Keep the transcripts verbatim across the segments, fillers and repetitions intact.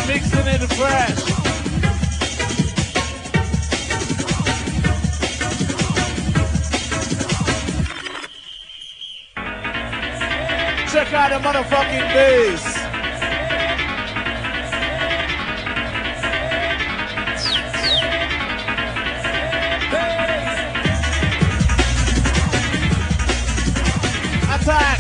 Mixing it fresh. Check out the motherfucking bass. Attack.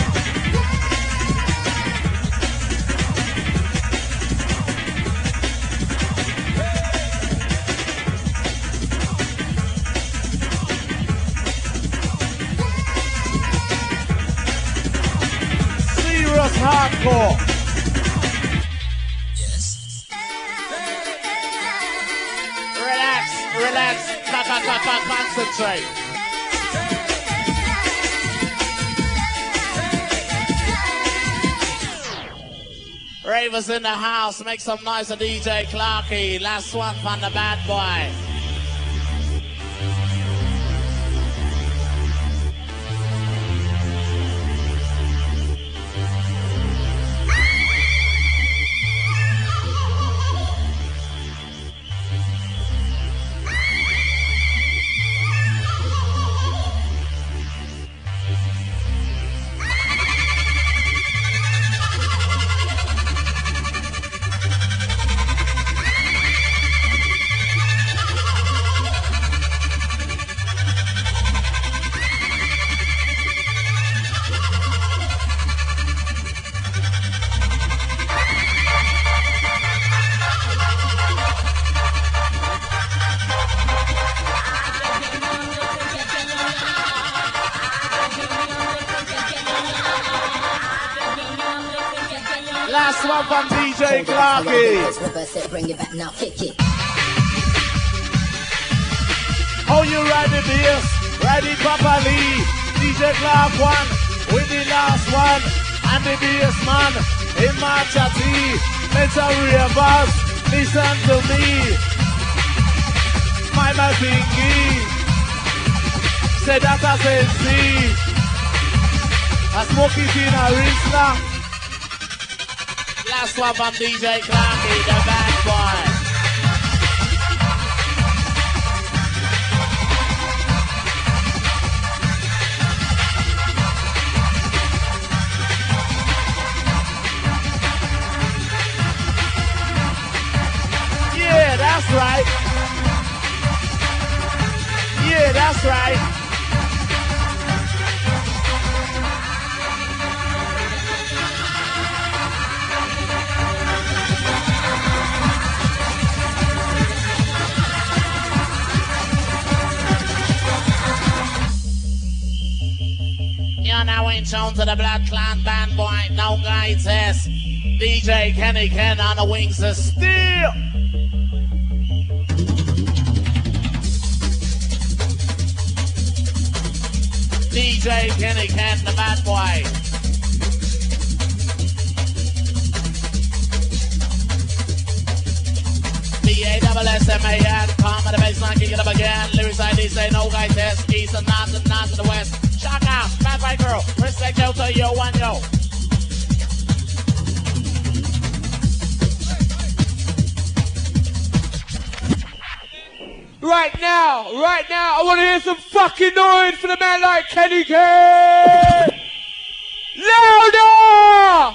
Hardcore. Yes. Relax, relax, ca ca ca ca concentrate. Ravers in the house, make some noise for D J Clarky. Last one from the bad boy. Last one from D J Clarky. Bring it back now, kick it. Oh, you ready, this? Ready properly. D J Clark one with the last one. And the bass man in my chatty. Mental ravers, listen to me. My my thingy. Say that I said see. I smoke it in a Riesler. Last one from D J Clarky, the bad boy. Yeah, that's right. Yeah, that's right. You're now in tune to the Blood Clan band boy. No guys says D J Kenny Ken on the wings of steel. D J Kenny Ken, the bad boy. D A S S M A N, calm at the baseline, kick it up again. Lyrics I D say no guys says east and north and north to the west. Shock out, bad boy girl, respect out to yo and yo. Right now, right now, I want to hear some fucking noise for the man like Kenny Ken! Louder!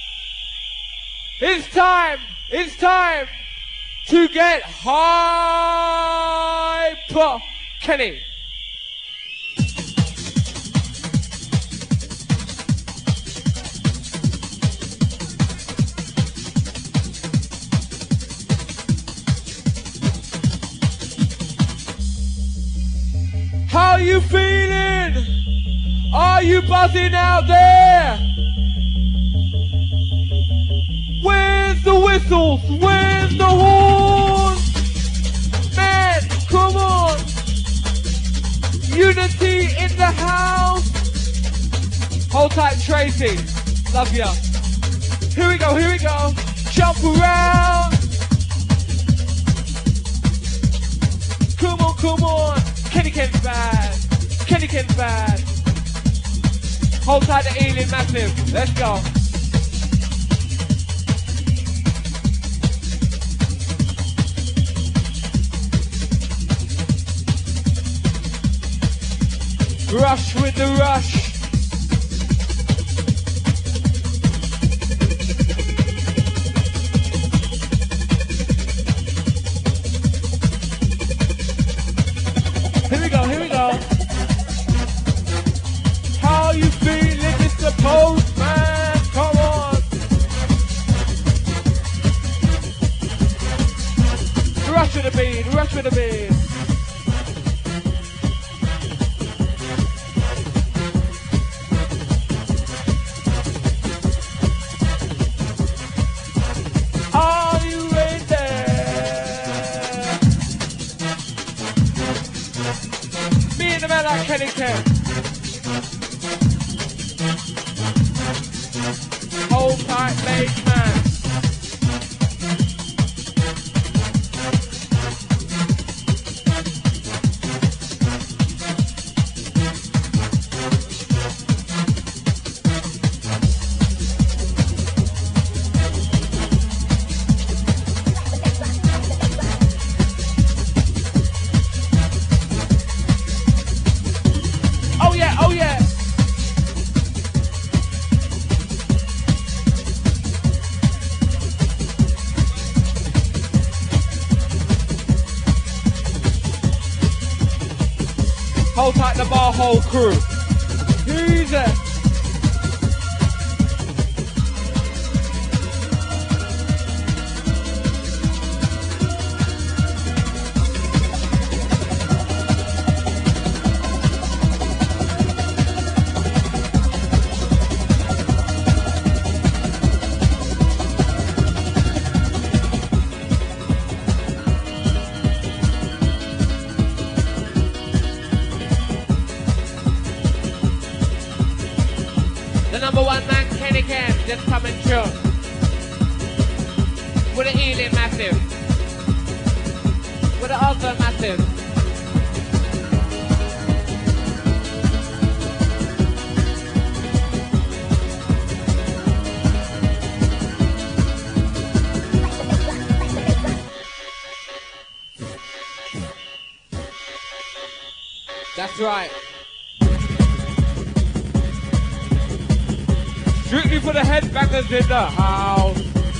It's time, it's time to get hyper. Kenny. How you feeling? Are you buzzing out there? Where's the whistles? Where's the horns? Man, come on! Unity in the house! Hold tight, Tracy. Love ya. Here we go, here we go. Jump around. Come on, come on. Kenny Ken's bad. Kenny Ken's bad. Hold tight to Ealing Massive. Let's go. Rush with the rush. Here we go, here we go. How you feeling, Mister Postman? Come on. Rush with the beat, rush with the beat. Kenny Ken. Hold tight, bass man. Hold tight the bar, whole crew. Who's it? Just coming through with an Ealing massive, with an Ultra massive. That's right. Strictly for the headbangers in the house.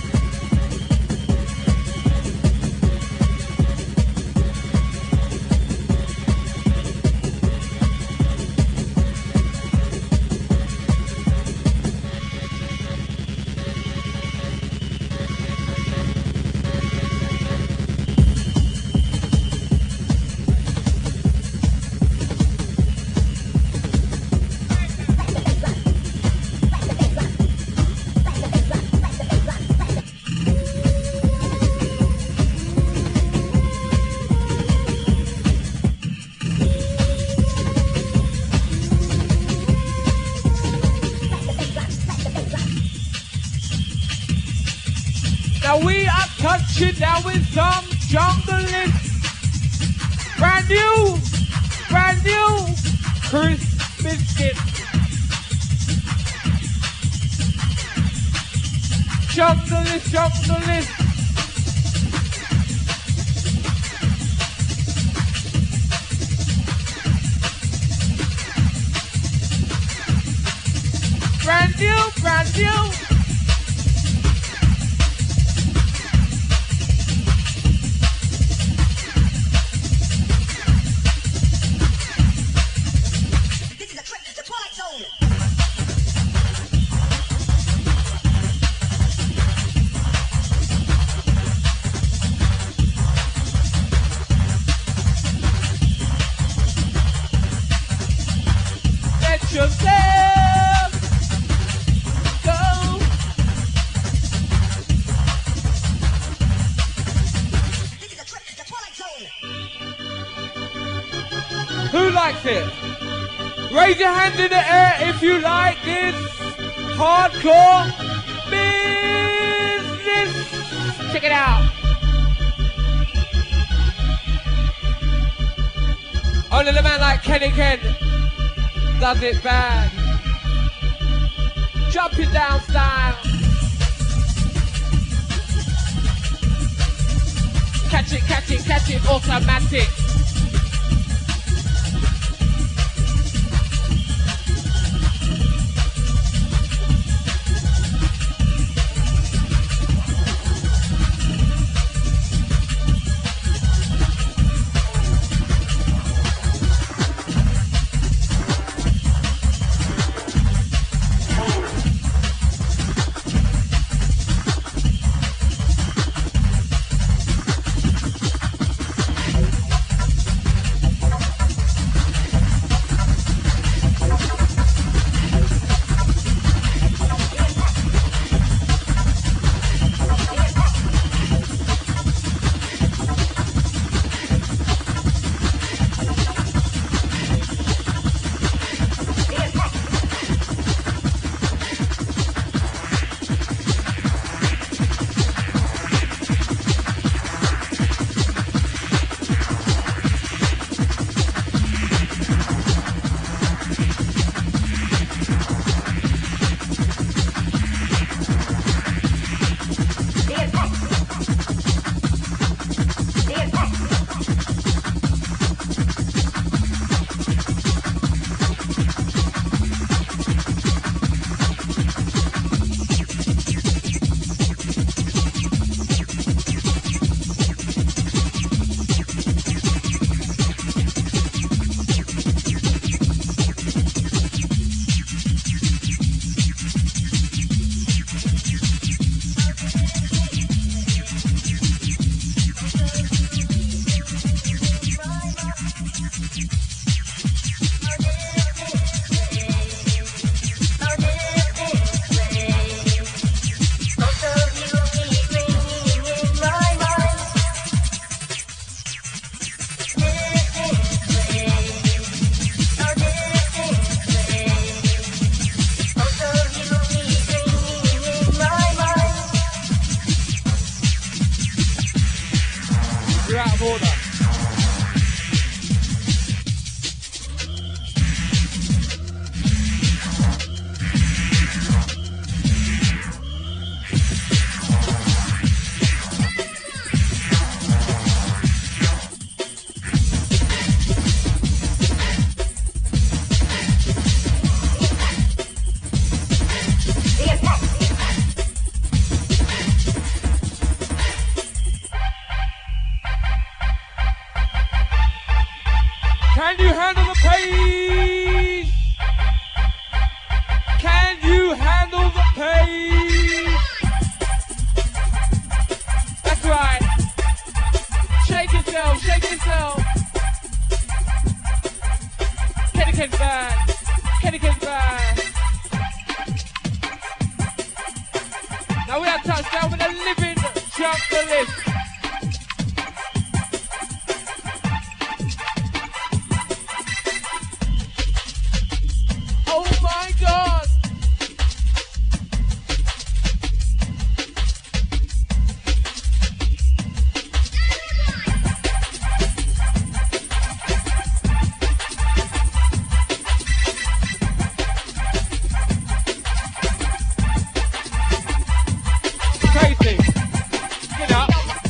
We are touching down with some jungling. Brand new, brand new crisp biscuit. Jungling, jungling. Brand new, brand new. Who likes it? Raise your hand in the air if you like this hardcore business. Check it out. Only the man like Kenny Ken does it bad. Jumping down style. Catch it, catch it, catch it, automatic. touchdown with a living jump the list. Oh my God! Tracy, get up.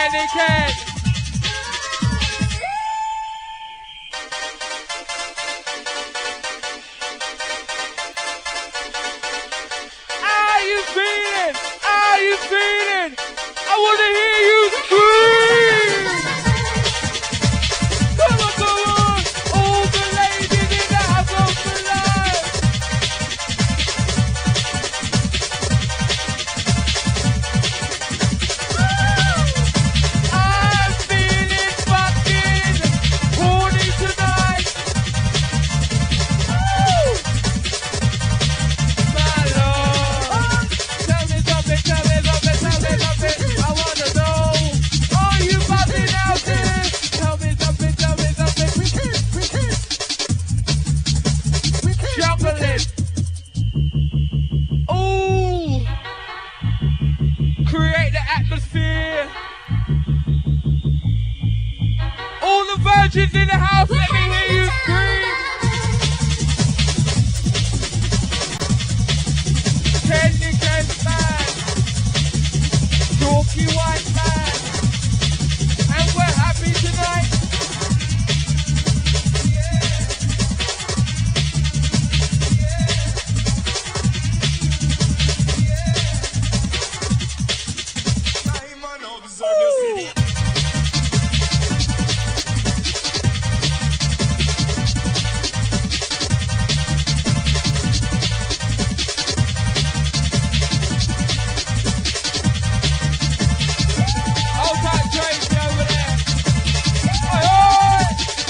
Kenny Ken. How you feeling? How you feeling? I want to hear you scream. Come on, come on. All the ladies in the house of the light. I'm feeling fucking horny tonight. My lord. Tell me something, tell me something, tell me something. I wanna know. Are you buzzing out there? Tell me something, tell me something. Chocolate. Ooh. Create the atmosphere. All the virgins in the house, let me hear you scream. Kenny Ken man. Talky white man. And we're happy tonight. Hold tight, Tracy over there. Oi, oi.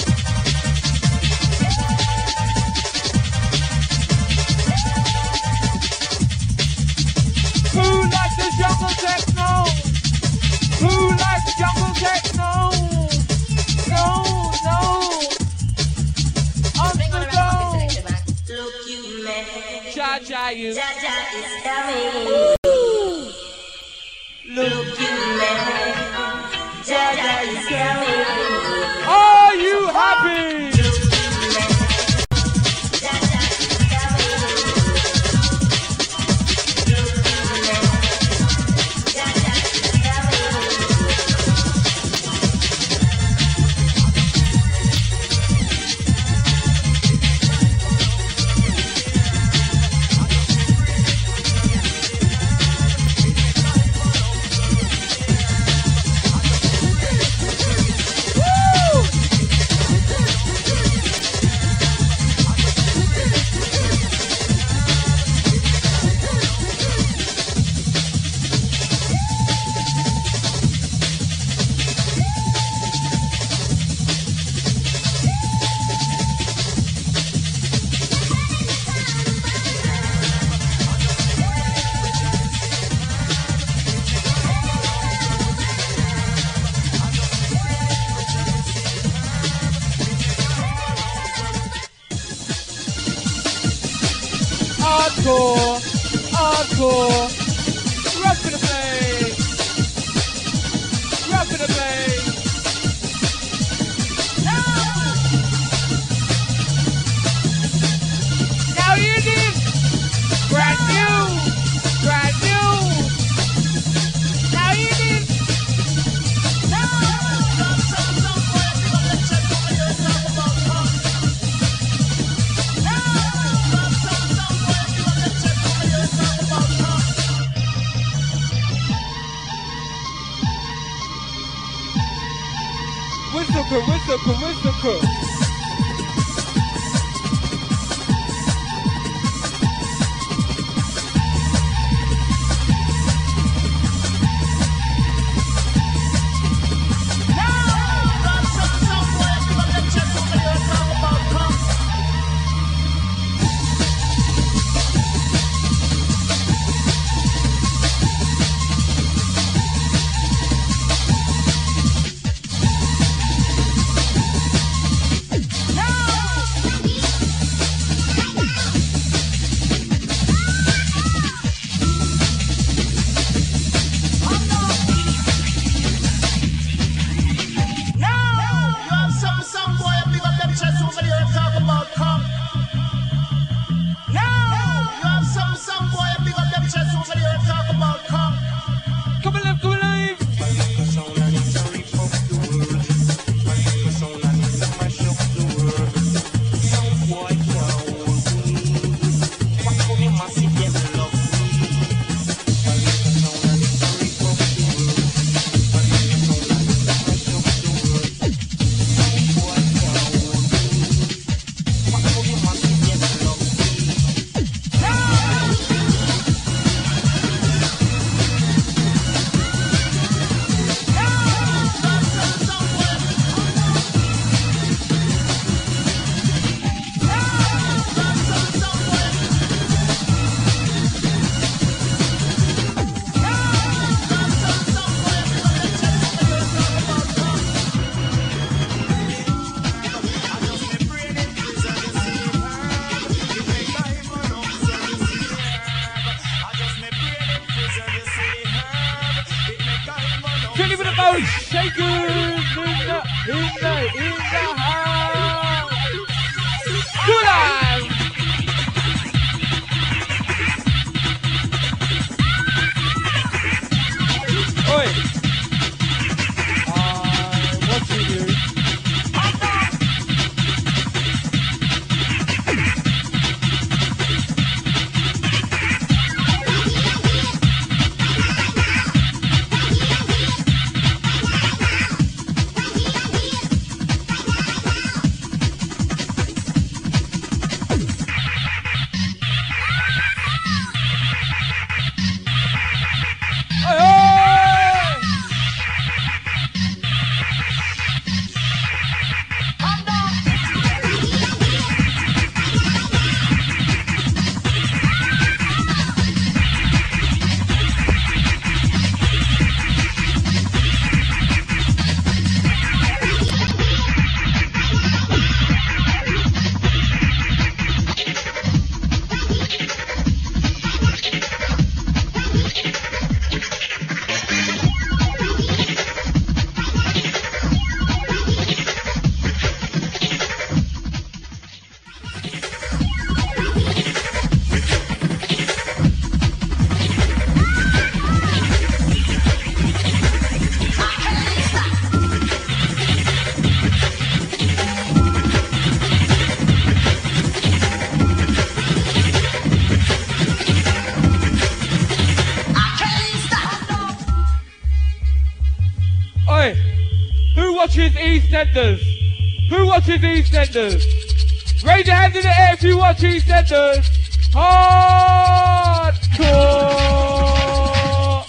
Who likes the jungle techno? Who likes the jungle techno? No, no. On the go. Look you man, Cha cha you. Jaja is coming. Look. Look you man, Jaja is coming. Are you happy? Look you man, Jaja is coming. Look you man, Jaja is Hardcore, hardcore, rock for the place, rock for the place. Now you did brand new, brand new. Now you did. Whistle crew, whistle crew, whistle crew. those shakers in the, in the, in the house. Good on. Oi. Uh, what you do? Watches EastEnders? Who watches EastEnders? Raise your hands in the air if you watch EastEnders. Hardcore!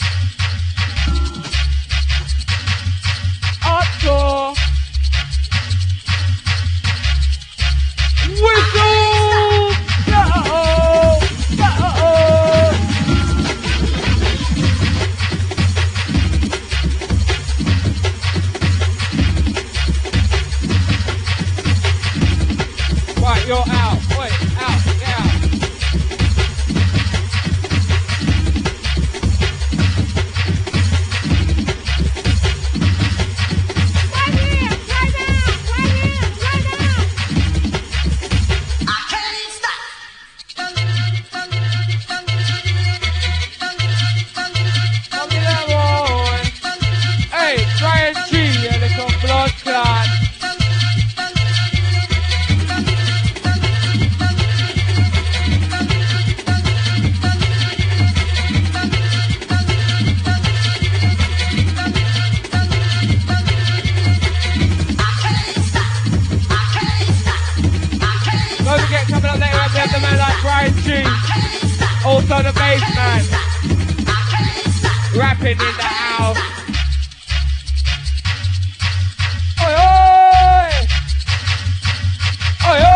Hardcore! Whistle! Uh-oh! Uh-oh! Right, you're out. Wait, out, get out. Right here, right now, right here, right now. I can't stop. Come to that boy. Hey, try and see a little blood clot. Don't forget, coming up later, we have the man like Brian G. Also the bass man. Rapping in the house. Oi, oi! Oi, oi!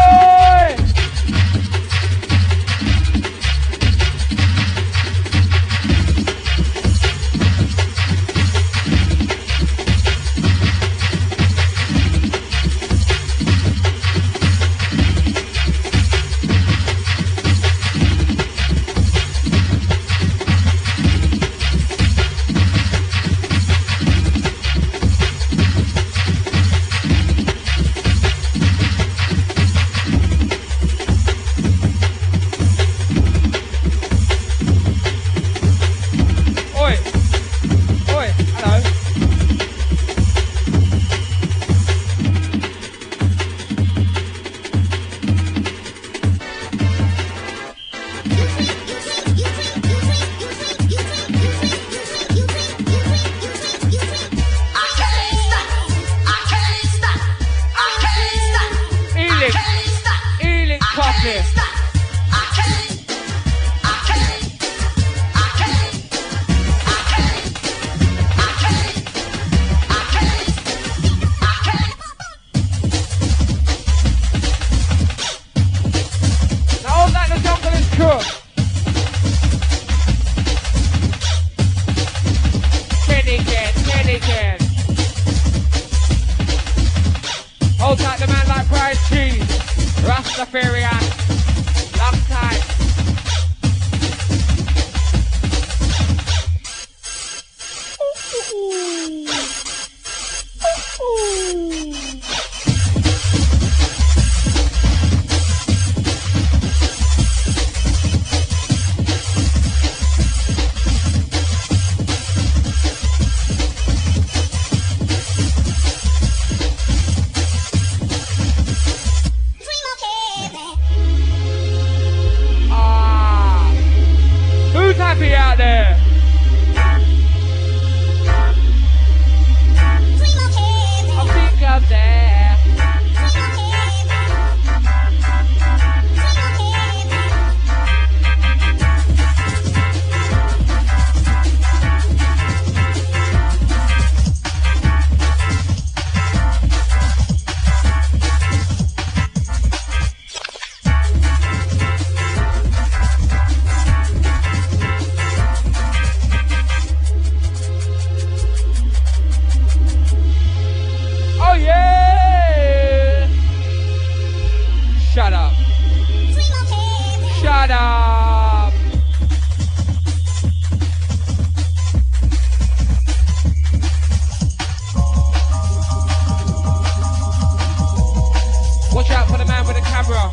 Hold tight the man like fried cheese. Rastafarian. Long time. Ooh, ooh, ooh. happy out there? I think I'm there. Shut up. Shut up. Watch out for the man with the camera.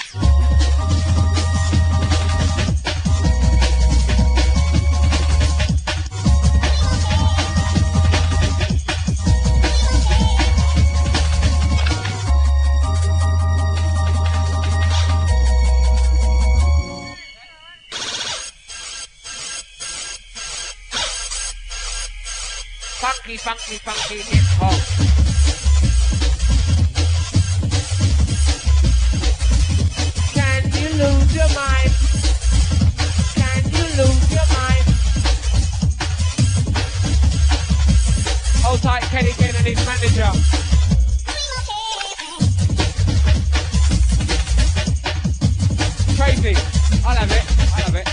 Funky, funky, funky hip hop. Can you lose your mind? Can you lose your mind? Hold tight, Kenny Ken and his manager. Crazy. I love it. I love it.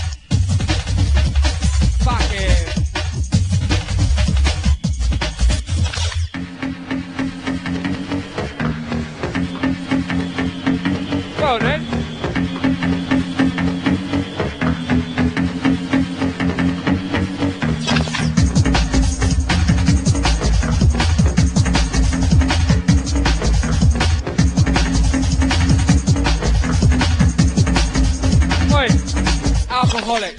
Fuck it. Go then. Oi, alcoholic.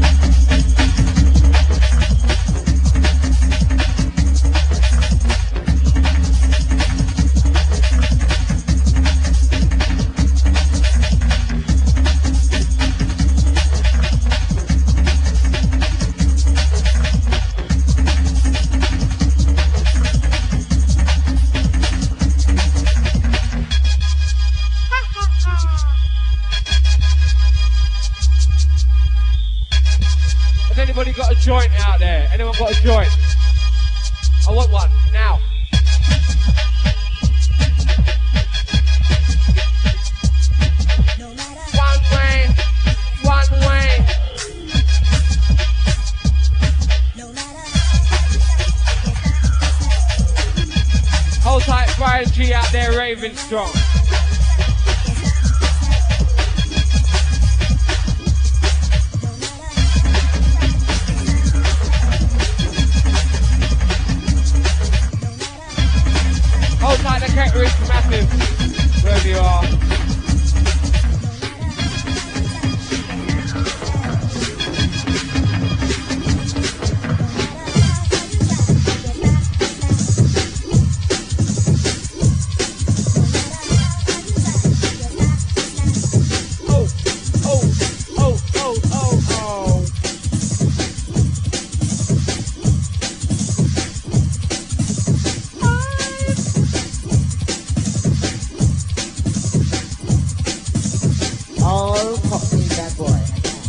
Anybody got a joint out there? Anyone got a joint? I want one, now. One way, one way. Hold tight, Brian G out there raving strong. Hold tight, the catering's massive, wherever you are. Oh, oh, oh, oh, oh, oh. All coffee bad boy.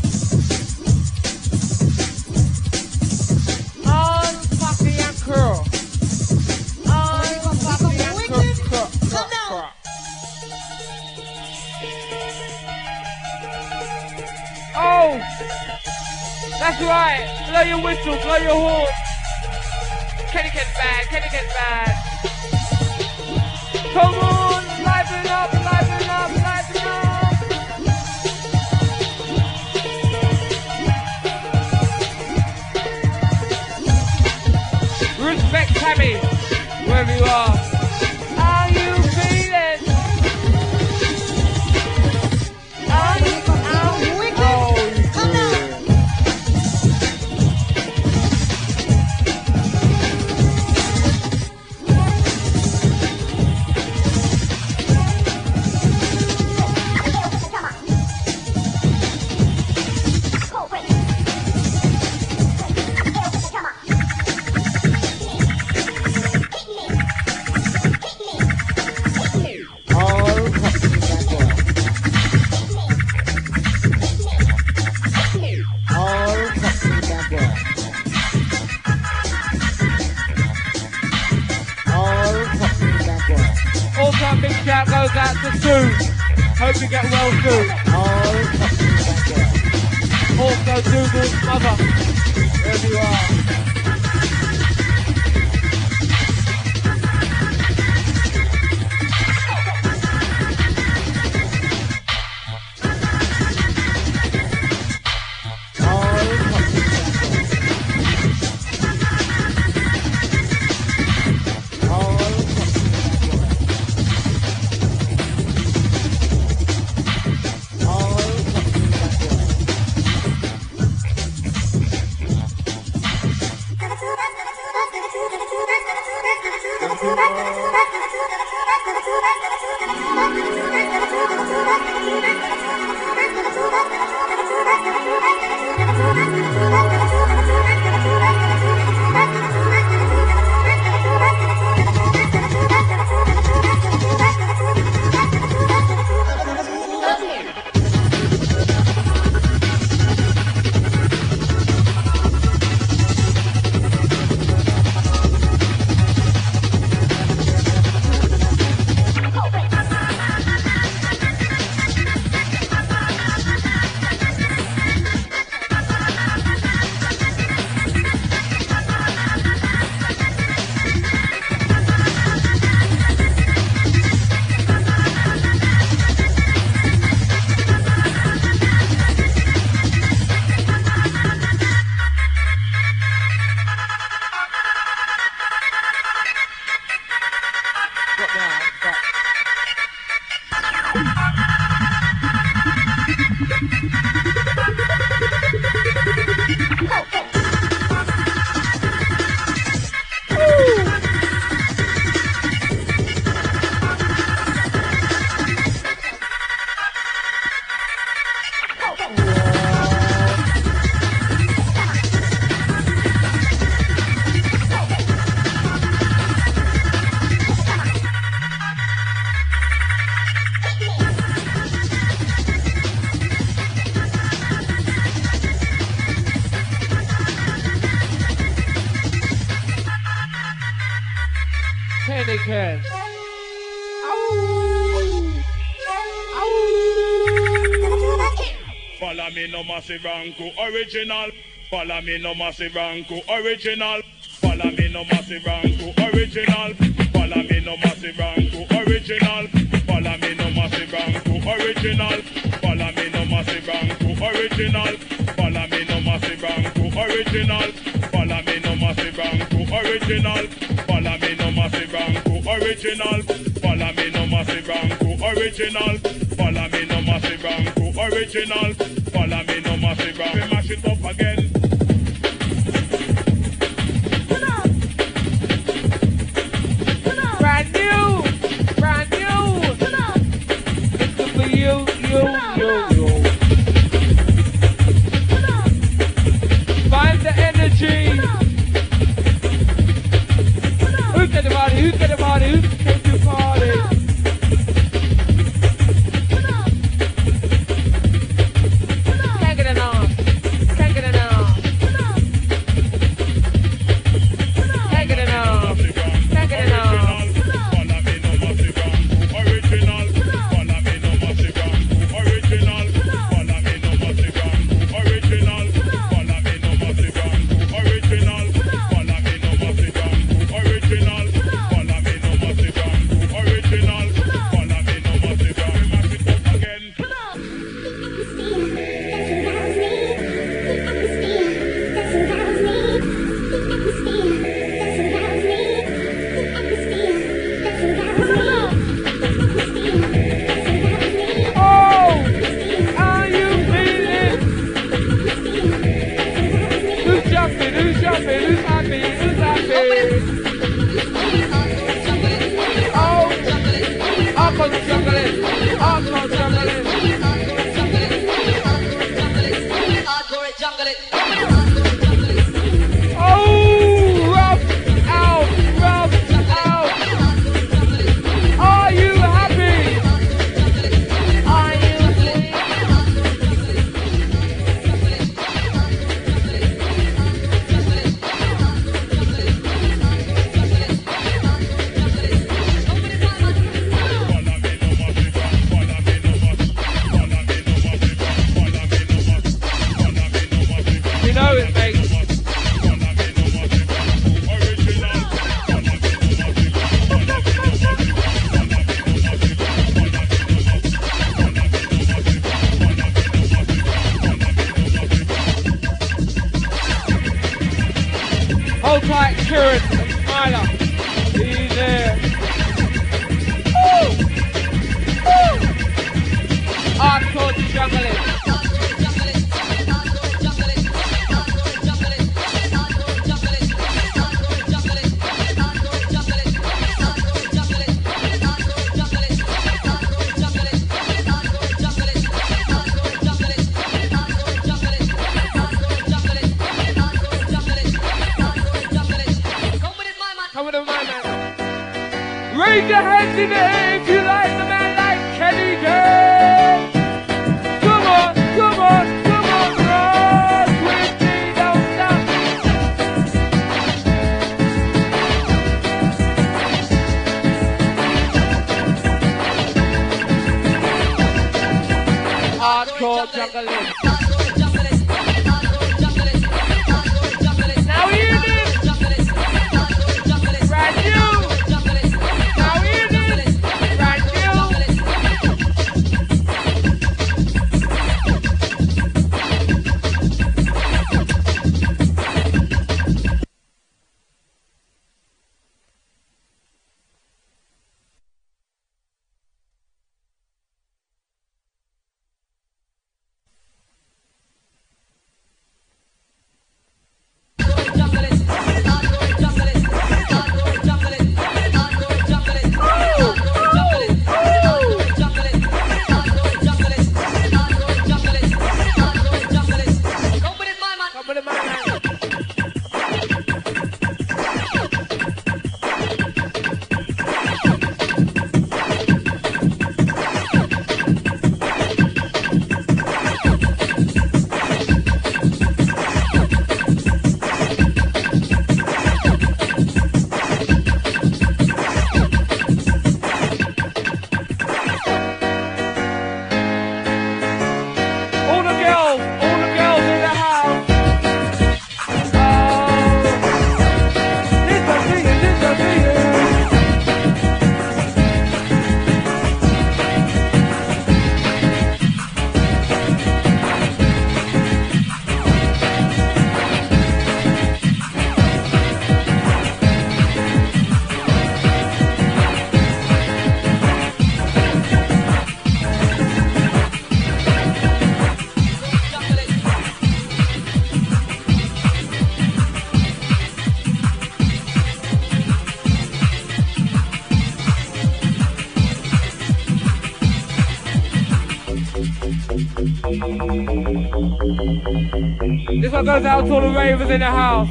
All puffy and curl. All puffy and curl. curl, curl, curl. Oh, that's right. Blow your whistle, blow your horn. Kenny gets bad, Kenny gets bad. Come on, liven up, liven up, liven up. Respect Tammy, wherever you are. Are you feeling? Are you, are you, Wicked. oh, you Come good. on. goes out to Sue. Hope you get well, Sue. Also, Douglas' mother, wherever you are. Pelican. Follow me no massive ranku original. Follow me no massive ranku original. Follow me no massive ranku original. Follow me no massive ranku original. Follow me no massive ranku original. Follow me no massive ranku original. Follow me no massive ranku original. Follow me no massive ranku original. Follow me no massive ranku original. Follow me no massive ranku original. Follow me no massive ranku original. Follow me no massive ranku. We mash it up again. Brand new, brand new. This is for you, you, you, you. Find the energy. Who's at the party? Who's at the party? Who's came to party? know it, mate. Hold tight, Kieran and Smiler. Easy. Woo! Woo! Hardcore juggling. Raise your hands in the air if you like the man like Kenny J. Come on, come on, come on, rock with me, don't stop. Hardcore juggling. Now hear this. Brand new. This one goes out to all the ravers in the house.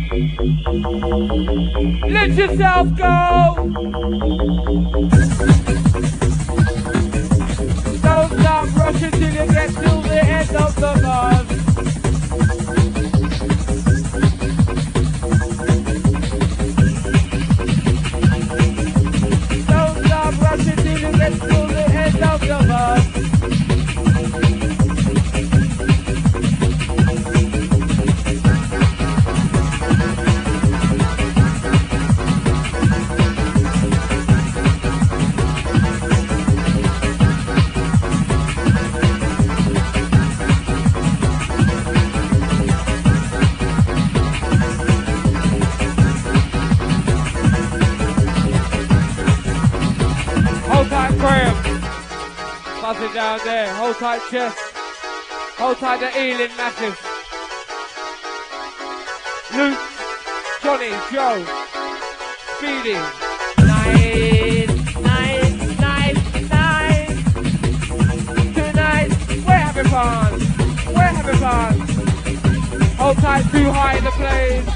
Let yourself go. Don't stop rushing till you get to the end of the bus. Don't stop rushing till you get to the end of the bus. Buzz it down there, hold tight chest, hold tight the Ealing Massive. Luke, Johnny, Joe, Speedy. Nice, nice, nice, nice. Tonight, we're having fun, we're having fun. Hold tight, too high in the place.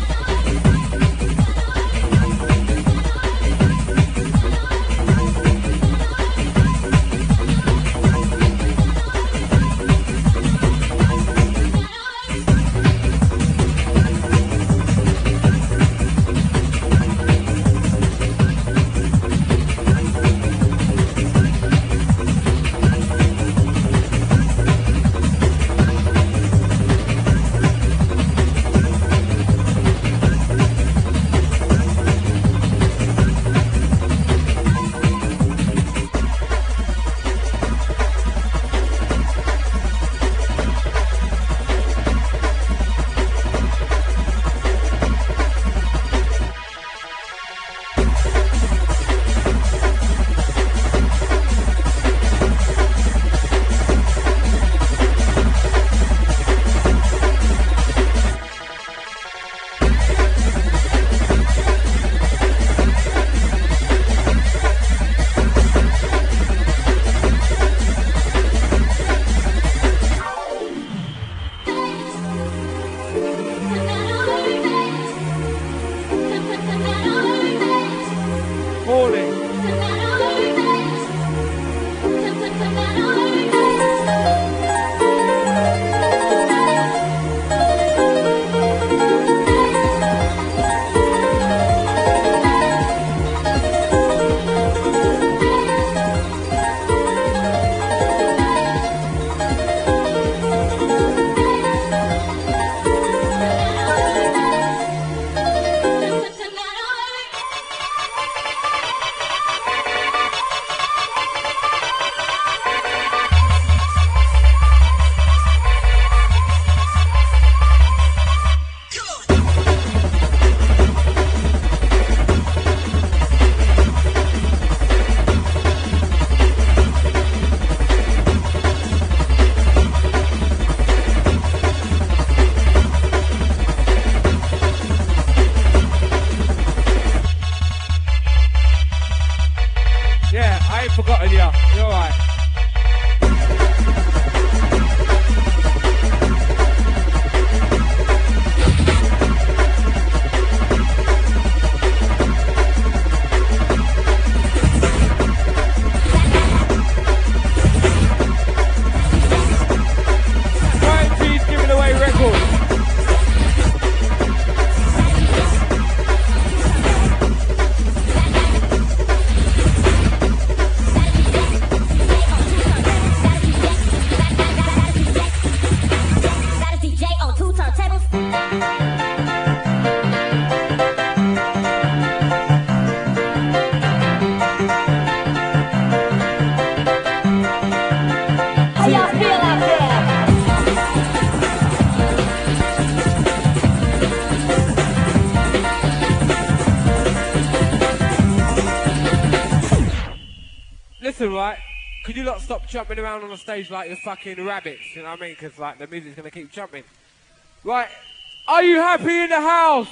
listen, right? Could you lot stop jumping around on the stage like you're fucking rabbits? You know what I mean? Because like the music's gonna keep jumping. Right? Are you happy in the house?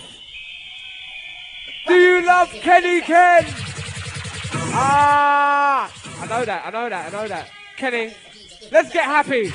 Do you love Kenny Ken? Ah! I know that. I know that. I know that. Kenny, let's get happy.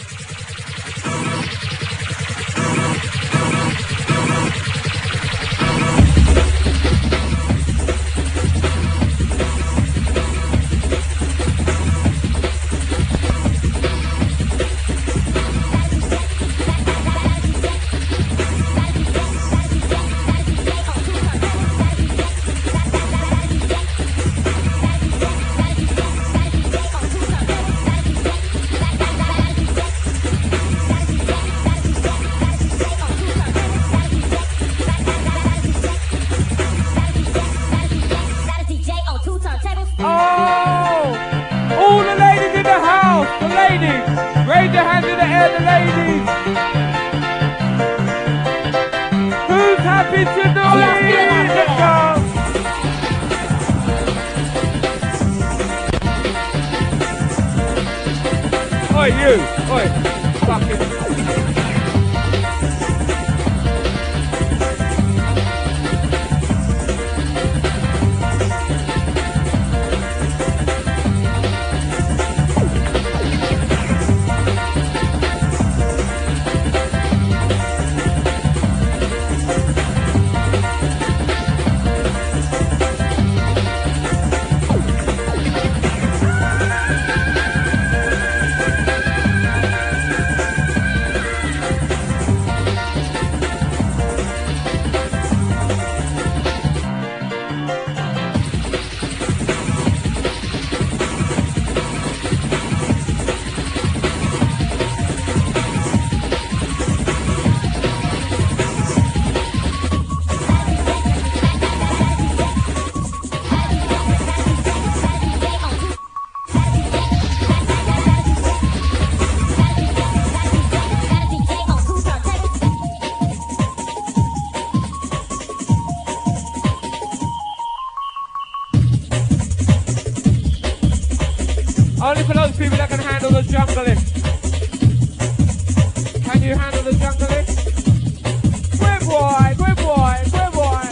Only for those people that can handle the jungling. Can you handle the jungling? Good boy, good boy, good boy.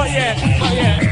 Not yet, not yet.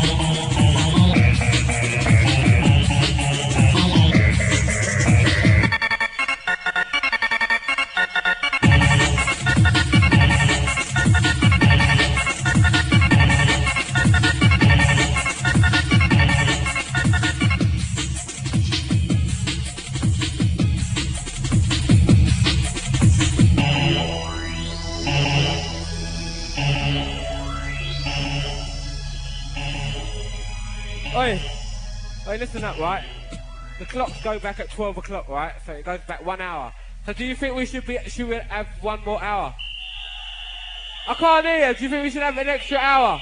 Oi, oi, listen up, right? The clocks go back at twelve o'clock, right? So it goes back one hour. So do you think we should be, should we have one more hour? I can't hear you. Do you think we should have an extra hour?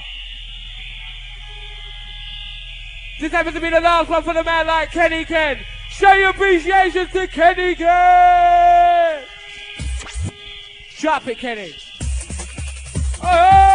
This happens to be the last one for the man like Kenny Ken. Show your appreciation to Kenny Ken! Shut up it, Kenny. Oh!